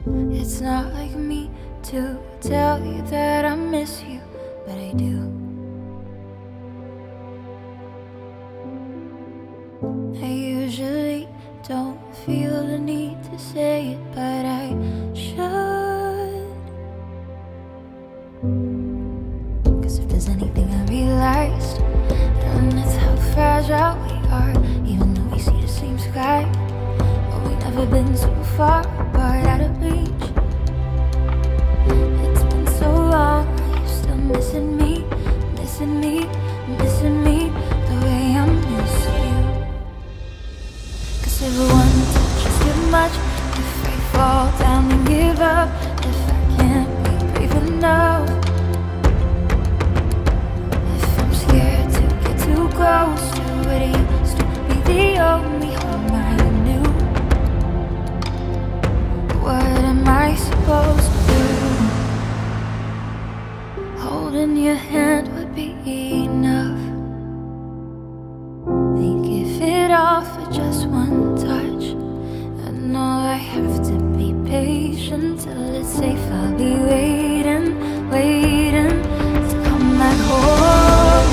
It's not like me to tell you that I miss you, but I do. I usually don't feel the need to say it, but I should. 'Cause if there's anything I realized, then it's how fragile we are. Even though we see the same sky, but we've never been so far apart, out of reach. It's been so long, are you still missing me? Missing me, missing me the way I miss you. 'Cause if one touch is too much, if I fall down and give up, if I can't be brave enough, if I'm scared to get too close to what used to be the only home I knew, what am I supposed to do? Holding your hand would be enough. They give it all for just one touch. I know I have to be patient till it's safe. I'll be waiting, waiting to come back home.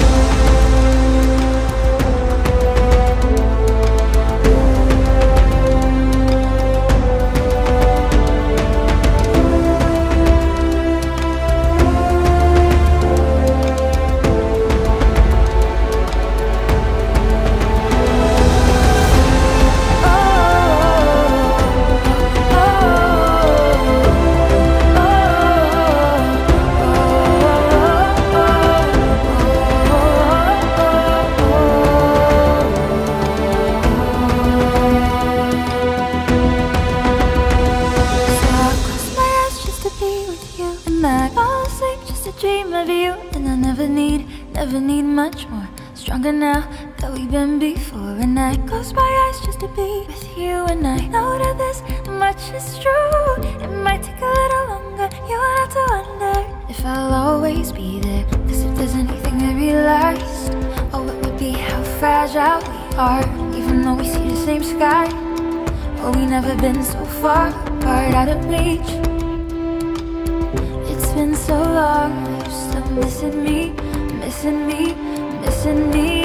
Never need much more. Stronger now that we've been before. And I close my eyes just to be with you. And I know that this much is true. It might take a little longer, you won't have to wonder if I'll always be there. 'Cause if there's anything I realized, oh, it would be how fragile we are. Even though we see the same sky, oh, we never been so far apart, out of reach. It's been so long, are you still missing me? Missing me, missing me